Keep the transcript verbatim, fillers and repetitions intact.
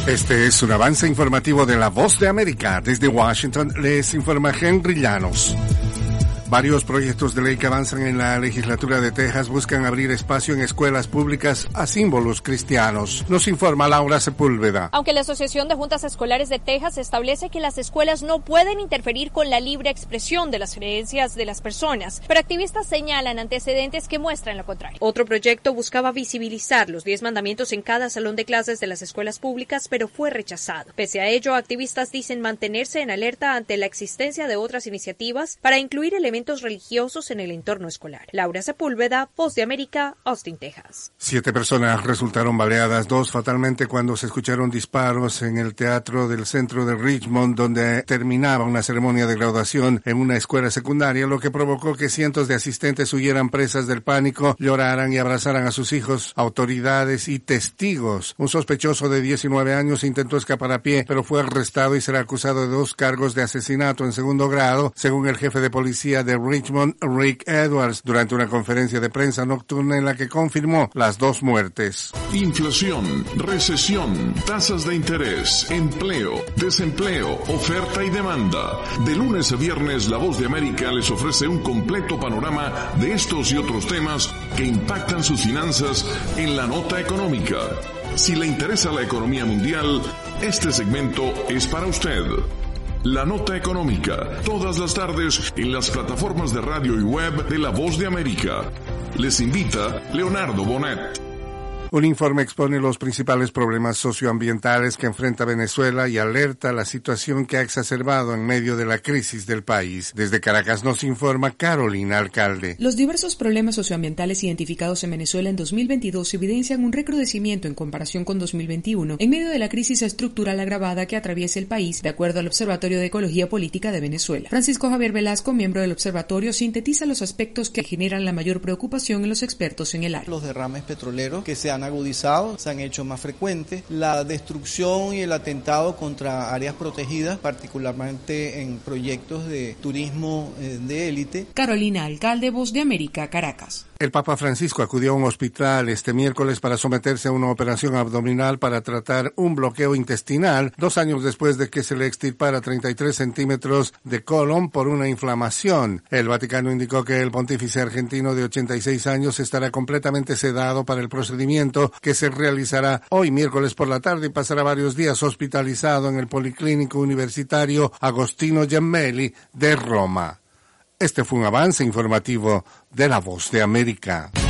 Este es un avance informativo de La Voz de América. Desde Washington les informa Henry Llanos. Varios proyectos de ley que avanzan en la legislatura de Texas buscan abrir espacio en escuelas públicas a símbolos cristianos. Nos informa Laura Sepúlveda. Aunque la Asociación de Juntas Escolares de Texas establece que las escuelas no pueden interferir con la libre expresión de las creencias de las personas, pero activistas señalan antecedentes que muestran lo contrario. Otro proyecto buscaba visibilizar los diez mandamientos en cada salón de clases de las escuelas públicas, pero fue rechazado. Pese a ello, activistas dicen mantenerse en alerta ante la existencia de otras iniciativas para incluir elementos religiosos en el entorno escolar. Laura Sepúlveda, Voz de América, Austin, Texas. Siete personas resultaron baleadas, dos fatalmente cuando se escucharon disparos en el teatro del centro de Richmond, donde terminaba una ceremonia de graduación en una escuela secundaria, lo que provocó que cientos de asistentes huyeran presas del pánico, lloraran y abrazaran a sus hijos, autoridades y testigos. Un sospechoso de diecinueve años intentó escapar a pie, pero fue arrestado y será acusado de dos cargos de asesinato en segundo grado, según el jefe de policía de Richmond, Rick Edwards, durante una conferencia de prensa nocturna en la que confirmó las dos muertes. Inflación, recesión, tasas de interés, empleo, desempleo, oferta y demanda. De lunes a viernes, La Voz de América les ofrece un completo panorama de estos y otros temas que impactan sus finanzas en la nota económica. Si le interesa la economía mundial, este segmento es para usted. La Nota Económica, todas las tardes en las plataformas de radio y web de La Voz de América. Les invita Leonardo Bonet. Un informe expone los principales problemas socioambientales que enfrenta Venezuela y alerta la situación que ha exacerbado en medio de la crisis del país. Desde Caracas nos informa Carolina Alcalde. Los diversos problemas socioambientales identificados en Venezuela en dos mil veintidós evidencian un recrudecimiento en comparación con dos mil veintiuno en medio de la crisis estructural agravada que atraviesa el país, de acuerdo al Observatorio de Ecología Política de Venezuela. Francisco Javier Velasco, miembro del observatorio, sintetiza los aspectos que generan la mayor preocupación en los expertos en el área. Los derrames petroleros que se han agudizado, se han hecho más frecuentes, la destrucción y el atentado contra áreas protegidas, particularmente en proyectos de turismo de élite. Carolina Alcalde, Voz de América, Caracas. El Papa Francisco acudió a un hospital este miércoles para someterse a una operación abdominal para tratar un bloqueo intestinal, dos años después de que se le extirpara treinta y tres centímetros de colon por una inflamación. El Vaticano indicó que el pontífice argentino de ochenta y seis años estará completamente sedado para el procedimiento que se realizará hoy miércoles por la tarde y pasará varios días hospitalizado en el Policlínico Universitario Agostino Gemelli de Roma. Este fue un avance informativo de La Voz de América.